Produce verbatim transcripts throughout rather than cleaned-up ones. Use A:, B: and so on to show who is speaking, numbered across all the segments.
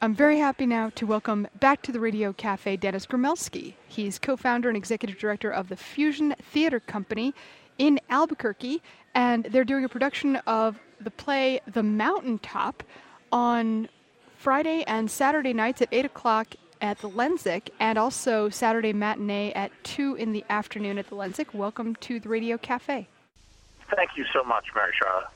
A: I'm very happy now to welcome back to the Radio Cafe Dennis Gromelsky. He's co-founder and executive director of the Fusion Theater Company in Albuquerque, and they're doing a production of the play The Mountaintop on Friday and Saturday nights at eight o'clock at the Lensic, and also Saturday matinee at two in the afternoon at the Lensic. Welcome to the Radio Cafe.
B: Thank you so much, Mary Charlotte.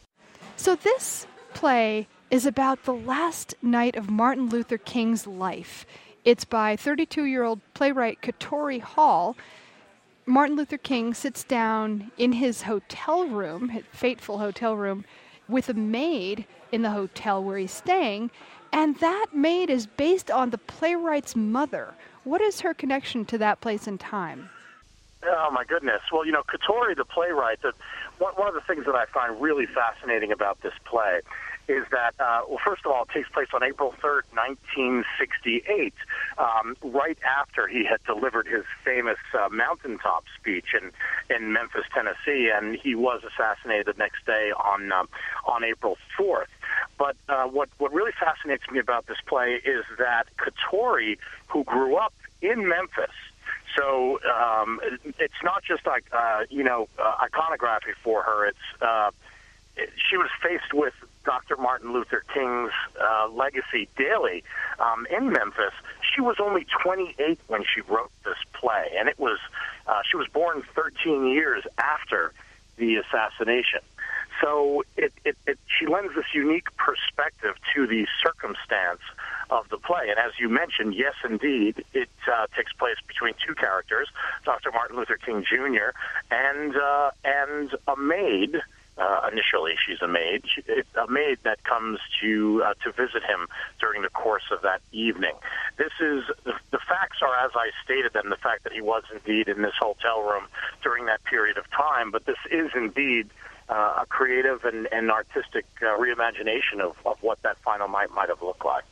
A: So this play is about the last night of Martin Luther King's life. It's by thirty-two-year-old playwright Katori Hall. Martin Luther King sits down in his hotel room, his fateful hotel room, with a maid in the hotel where he's staying, and that maid is based on the playwright's mother. What is her connection to that place and time?
B: Oh, my goodness. Well, you know, Katori, the playwright, that one, one of the things that I find really fascinating about this play is that, uh, well, first of all, it takes place on April third, nineteen sixty-eight, um, right after he had delivered his famous uh, mountaintop speech in, in Memphis, Tennessee, and he was assassinated the next day on um, on April fourth. But uh, what, what really fascinates me about this play is that Katori, who grew up in Memphis, so um, it's not just like, uh, you know, uh, iconography for her. It's uh, it, she was faced with Doctor Martin Luther King's uh, legacy daily um, in Memphis. She was only twenty-eight when she wrote this play, and it was uh, she was born thirteen years after the assassination. So it, it, it, she lends this unique perspective to the circumstance of the play. And as you mentioned, yes, indeed, it uh, takes place between two characters, Doctor Martin Luther King Junior and uh, and a maid. Uh, initially, she's a maid. She, it, a maid that comes to uh, to visit him during the course of that evening. This is the, the facts are as I stated them. The fact that he was indeed in this hotel room during that period of time, but this is indeed uh, a creative and, and artistic uh, reimagination of, of what that final night might have looked like.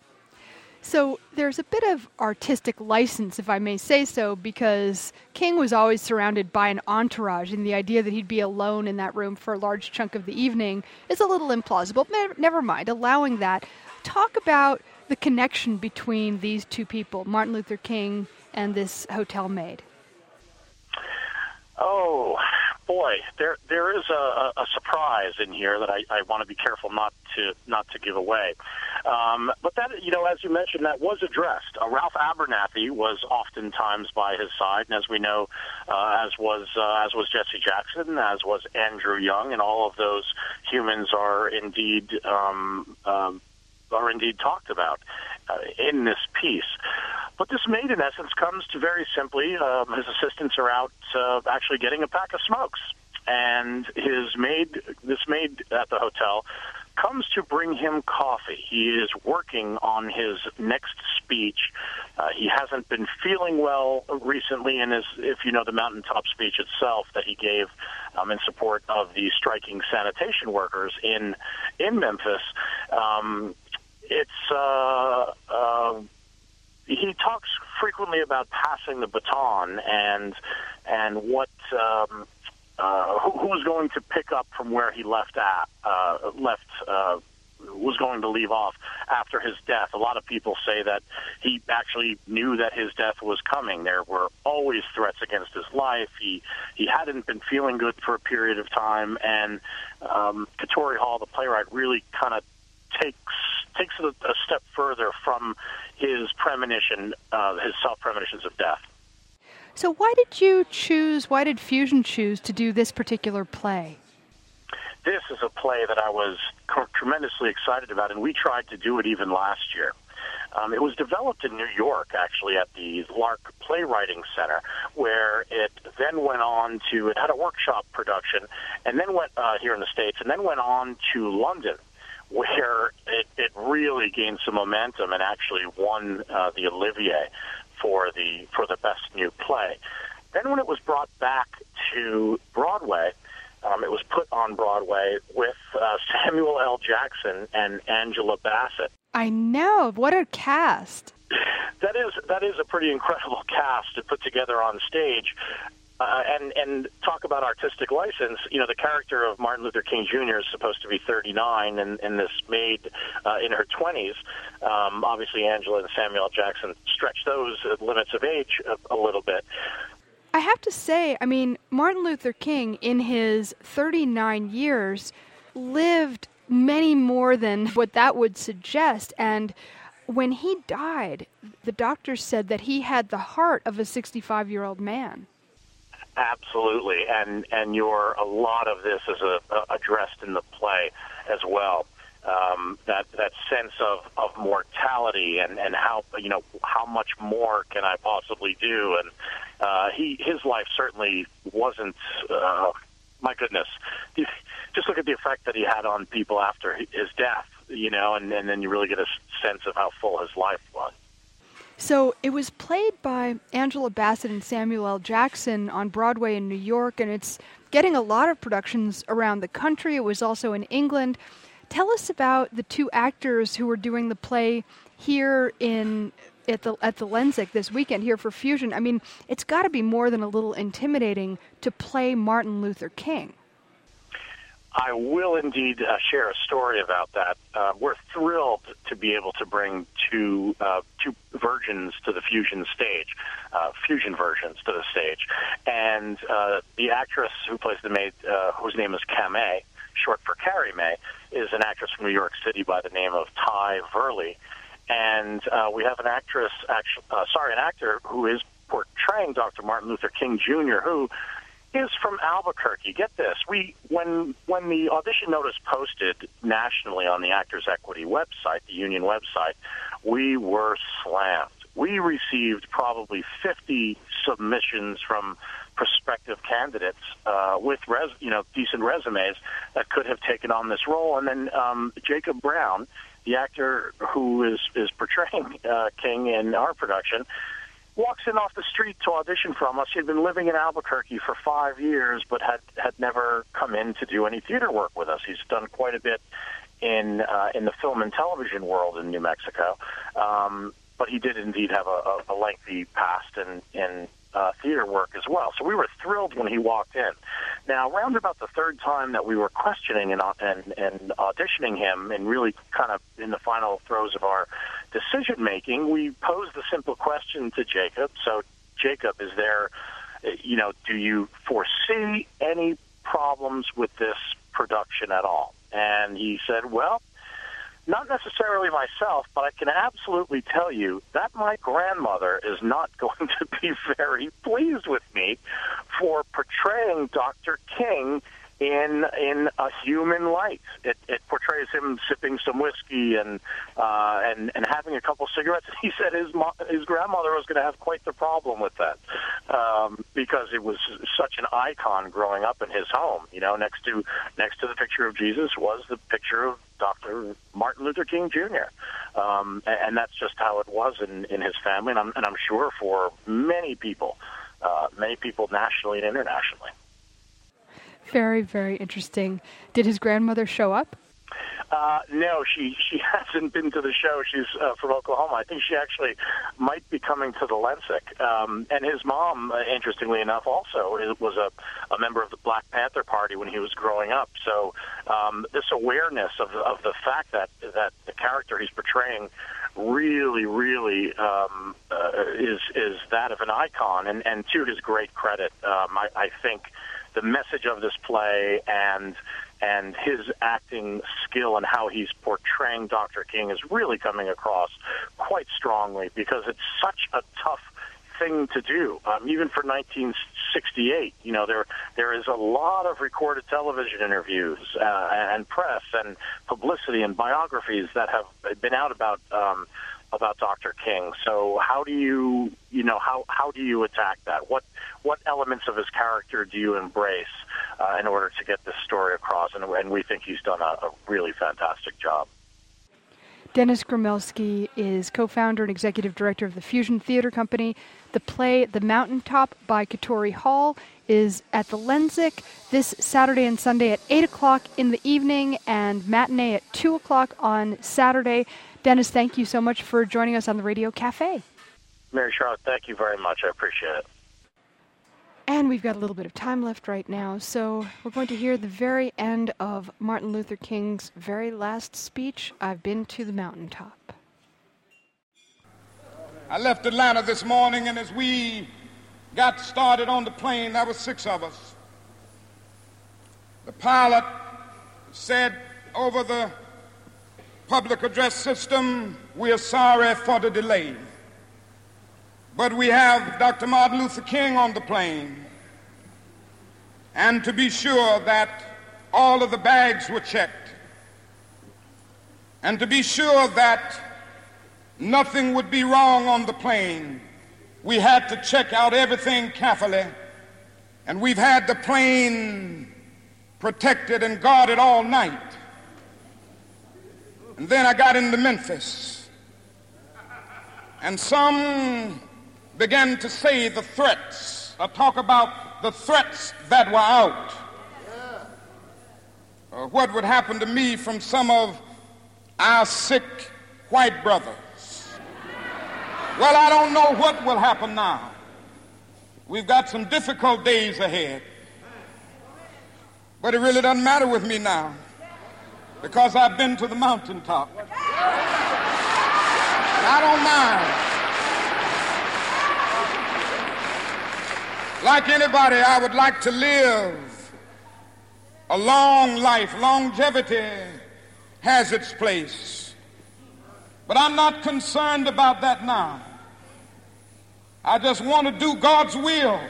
A: So there's a bit of artistic license, if I may say so, because King was always surrounded by an entourage, and the idea that he'd be alone in that room for a large chunk of the evening is a little implausible. Never mind, allowing that. Talk about the connection between these two people, Martin Luther King and this hotel maid.
B: Oh, boy, there there is a, a surprise in here that I, I want to be careful not to not to give away. Um, but that, you know, as you mentioned, that was addressed. Uh, Ralph Abernathy was oftentimes by his side, and as we know, uh, as was uh, as was Jesse Jackson, as was Andrew Young, and all of those humans are indeed um, um, are indeed talked about uh, in this piece. But this maid, in essence, comes to very simply, um, his assistants are out uh, actually getting a pack of smokes. And his maid, this maid at the hotel, comes to bring him coffee. He is working on his next speech. Uh, he hasn't been feeling well recently, and as if you know the mountaintop speech itself that he gave um, in support of the striking sanitation workers in in Memphis, um, it's... Uh, uh, He talks frequently about passing the baton and and what um, uh, who, who was going to pick up from where he left at uh, left uh, was going to leave off after his death. A lot of people say that he actually knew that his death was coming. There were always threats against his life. He he hadn't been feeling good for a period of time, and um, Katori Hall, the playwright, really kind of takes takes it a, a step further from his premonition, uh, his self-premonitions of death.
A: So why did you choose, why did Fusion choose to do this particular play?
B: This is a play that I was tremendously excited about, and we tried to do it even last year. Um, it was developed in New York, actually, at the Lark Playwriting Center, where it then went on to, it had a workshop production, and then went uh, here in the States, and then went on to London, where it, it really gained some momentum and actually won uh, the Olivier for the for the best new play. Then when it was brought back to Broadway, um, it was put on Broadway with uh, Samuel L. Jackson and Angela Bassett.
A: I know. What a cast.
B: That is that is a pretty incredible cast to put together on stage. Uh, and and talk about artistic license. You know, the character of Martin Luther King Junior is supposed to be thirty-nine, and, and this maid uh, in her twenties. Um, obviously, Angela and Samuel L. Jackson stretched those limits of age a, a little bit.
A: I have to say, I mean, Martin Luther King, in his thirty-nine years, lived many more than what that would suggest. And when he died, the doctors said that he had the heart of a sixty-five-year-old man.
B: Absolutely, and and your a lot of this is a, a addressed in the play as well. Um, that that sense of, of mortality and, and how you know how much more can I possibly do? And uh, he his life certainly wasn't. Uh, my goodness, just look at the effect that he had on people after his death. You know, and, and then you really get a sense of how full his life was.
A: So it was played by Angela Bassett and Samuel L. Jackson on Broadway in New York, and it's getting a lot of productions around the country. It was also in England. Tell us about the two actors who were doing the play here in at the at the Lensic this weekend here for Fusion. I mean, it's got to be more than a little intimidating to play Martin Luther King.
B: I will indeed uh, share a story about that. Uh, we're thrilled to be able to bring two uh, two versions to the Fusion stage, uh, Fusion versions to the stage. And uh, the actress who plays the maid, uh, whose name is Kamei, short for Carrie May, is an actress from New York City by the name of Ty Verley. And uh, we have an actress, actually, uh, sorry, an actor who is portraying Doctor Martin Luther King Junior, who is from Albuquerque. Get this. We when when the audition notice posted nationally on the Actors Equity website, the union website, we were slammed. We received probably fifty submissions from prospective candidates uh, with res, you know decent resumes that could have taken on this role. And then um, Jacob Brown, the actor who is is portraying uh, King in our production, walks in off the street to audition from us. He had been living in Albuquerque for five years, but had, had never come in to do any theater work with us. He's done quite a bit in uh, in the film and television world in New Mexico, um, but he did indeed have a, a lengthy past in, in uh, theater work as well. So we were thrilled when he walked in. Now, around about the third time that we were questioning and, and, and auditioning him, and really kind of in the final throes of our decision-making, we posed the simple question to Jacob. So, Jacob, is there, you know, do you foresee any problems with this production at all? And he said, well, not necessarily myself, but I can absolutely tell you that my grandmother is not going to be very pleased with me for portraying Doctor King in in a human light. It, it portrays him sipping some whiskey and uh, and and having a couple cigarettes. He said his mo- his grandmother was going to have quite the problem with that um, because it was such an icon growing up in his home. You know, next to next to the picture of Jesus was the picture of Doctor Martin Luther King Junior Um, and, and that's just how it was in, in his family, and I'm and I'm sure for many people, uh, many people nationally and internationally.
A: Very, very interesting. Did his grandmother show up?
B: Uh, no, she, she hasn't been to the show. She's uh, from Oklahoma. I think she actually might be coming to the Lensic. Um, and his mom, uh, interestingly enough, also was a, a member of the Black Panther Party when he was growing up. So um, this awareness of, of the fact that, that the character he's portraying really, really um, uh, is is that of an icon. And, and to his great credit, um, I, I think the message of this play and and his acting skill and how he's portraying Doctor King is really coming across quite strongly, because it's such a tough thing to do. Um, even for nineteen sixty-eight, you know, there there is a lot of recorded television interviews uh, and press and publicity and biographies that have been out about um, about Doctor King. So how do you, you know, how how do you attack that? What what elements of his character do you embrace uh, in order to get this story across? And, and we think he's done a, a really fantastic job.
A: Dennis Gromelsky is co-founder and executive director of the Fusion Theater Company. The play The Mountaintop by Katori Hall is at the Lensic this Saturday and Sunday at eight o'clock in the evening and matinee at two o'clock on Saturday. Dennis, thank you so much for joining us on the Radio Cafe.
B: Mary Charlotte, thank you very much. I appreciate it.
A: And we've got a little bit of time left right now, so we're going to hear the very end of Martin Luther King's very last speech, I've Been to the Mountaintop.
C: I left Atlanta this morning, and as we got started on the plane, there were six of us. The pilot said over the public address system, "We are sorry for the delay, but we have Doctor Martin Luther King on the plane, and to be sure that all of the bags were checked, and to be sure that nothing would be wrong on the plane, we had to check out everything carefully, and we've had the plane protected and guarded all night." And then I got into Memphis, and some began to say the threats, or talk about the threats that were out, or what would happen to me from some of our sick white brothers. Well, I don't know what will happen now. We've got some difficult days ahead, but it really doesn't matter with me now, because I've been to the mountaintop. I don't mind. Like anybody, I would like to live a long life. Longevity has its place. But I'm not concerned about that now. I just want to do God's will.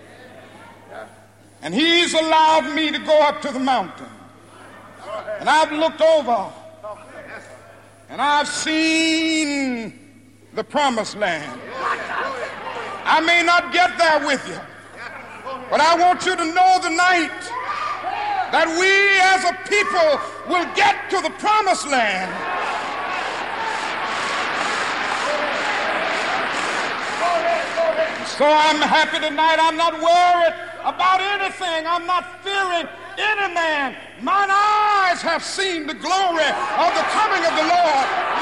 C: And He's allowed me to go up to the mountain. And I've looked over, and I've seen the promised land. I may not get there with you, but I want you to know tonight that we as a people will get to the promised land. So I'm happy tonight. I'm not worried about anything. I'm not fearing any man. Mine eyes have seen the glory of the coming of the Lord.